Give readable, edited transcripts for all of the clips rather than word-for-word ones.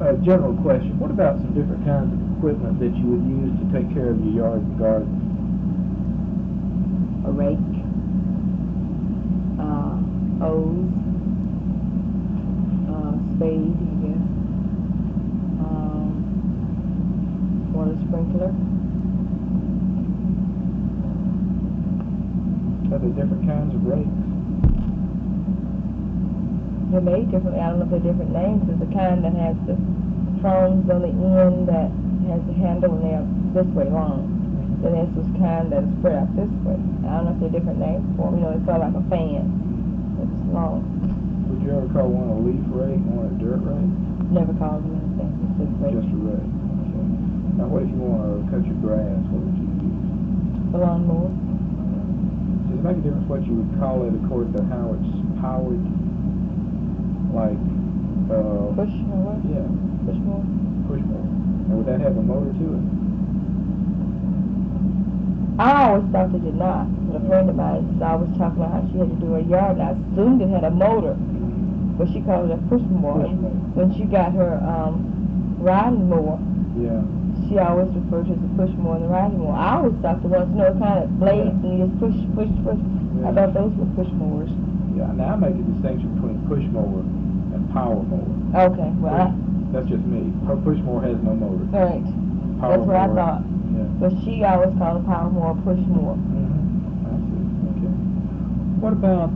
A general question. What about some different kinds of equipment that you would use to take care of your yard and garden? A rake, hose, spade, I guess, water sprinkler. Are there different kinds of rakes? They're made differently. I don't know if they're different names. There's a kind that has the prongs on the end that has the handle and they're this way long. Then there's this kind that is spread out this way. I don't know if they're different names for them. You know, it's sort of like a fan. It's long. Would you ever call one a leaf rake and one a dirt rake? Never called them anything. It's just rake. Just a rake. Okay. Now, what if you want to cut your grass? What would you use? A lawnmower. Does it make a difference what you would call it according to how it's powered? Like, Push or what? Yeah. Push mower. Push mower. And would that have a motor to it? I always thought they did not. But a friend of mine was always talking about how she had to do her yard, and I assumed it had a motor. But she called it a push mower. Push mower. When she got her riding mower, Yeah. she always referred to it as a push mower and the riding mower. I always thought the ones, you know, kind of blades and you just push. Yeah. I thought those were push mowers. Yeah. Now I make a distinction between push mower and power mower. Okay, well, That's just me. Her push mower has no motor. right. Power That's what I mower, thought. Yeah. But she always called a power mower push mower. I see. Okay. What about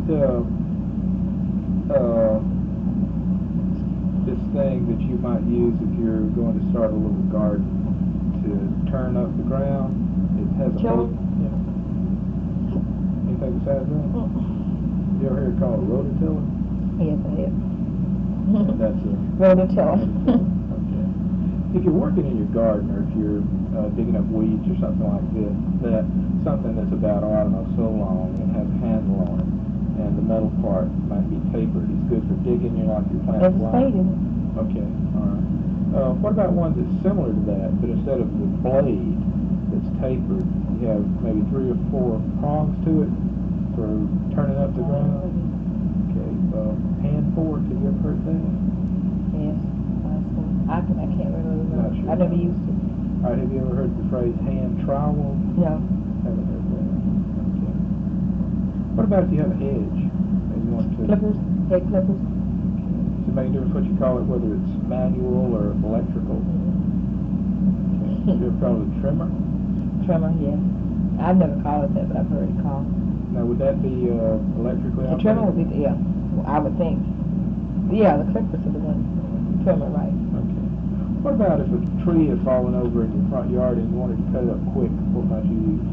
this thing that you might use if you're going to start a little garden to turn up the ground? It has a Tiller? Yeah. Anything besides that? You ever heard it called a rototiller? Yes, I have. That's a Rototiller. Okay. If you're working in your garden, or if you're digging up weeds or something like this, that something that's about, I don't know, so long and has a handle on it, and the metal part might be tapered. It's good for digging. You're like your plant There's a fly. spade in it. Okay, all right. What about one that's similar to that, but instead of the blade that's tapered, you have maybe 3 or 4 prongs to it for turning up the ground? Okay, hand fork, have you ever heard that? Yes. I can't remember. Not sure. I never used it. All right, have you ever heard the phrase hand trowel? No. Haven't heard that. Okay. What about if you have a hedge and you want to... Clippers? Head clippers? Does it make a difference what you call it, whether it's manual or electrical? Okay. Have you ever called it a trimmer? Trimmer, yes. I've never called it that, but I've heard it called. Now, would that be electrically The operated? trimmer would be, yeah, I would think. Yeah, the clippers are the one. Trimmer, right. Okay. What about if a tree had fallen over in your front yard and you wanted to cut it up quick? What might you use?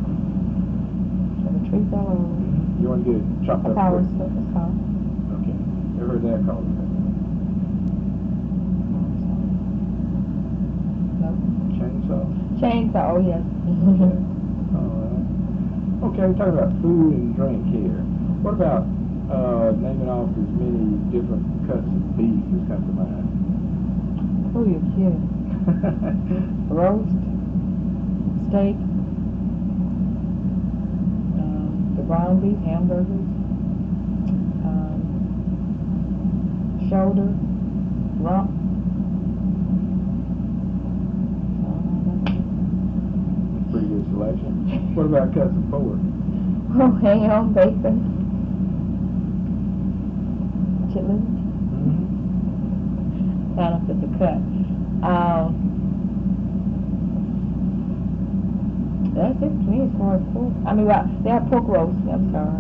So the tree fell over. You want to get it chopped A up power quick? saw. Okay. You ever heard that called? No. Chainsaw? Chainsaw, oh yes. Okay. All right. Okay, we're talking about food and drink here. What about naming off as many different cuts of beef as come to mind? Oh, you're kidding. Roast, steak, the ground beef, hamburgers, shoulder, rump. Pretty good selection. What about cuts of pork? Oh, ham, bacon, chitlins. I don't know if it's a cut. That's it to me as far as pork. I mean, well, they have pork roast. I'm sorry.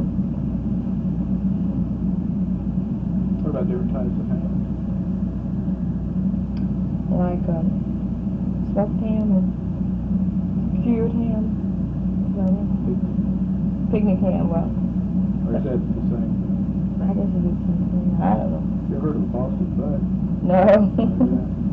What about different types of ham? Like smoked ham and cured ham. Picnic ham. Well, Or is that the same thing? I guess it is something. I don't know. You ever heard of a Boston butt? No. Yeah.